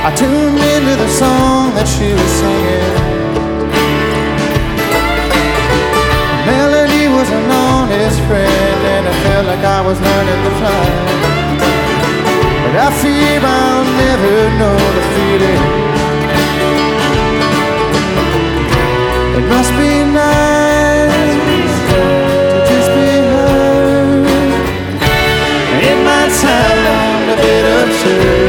I tuned into the song that she was singing. The melody was an honest friend, and I felt like I was learning to fly. But I fear I'll never know the feeling. It must be nice to just be heard. And it might sound a bit absurd,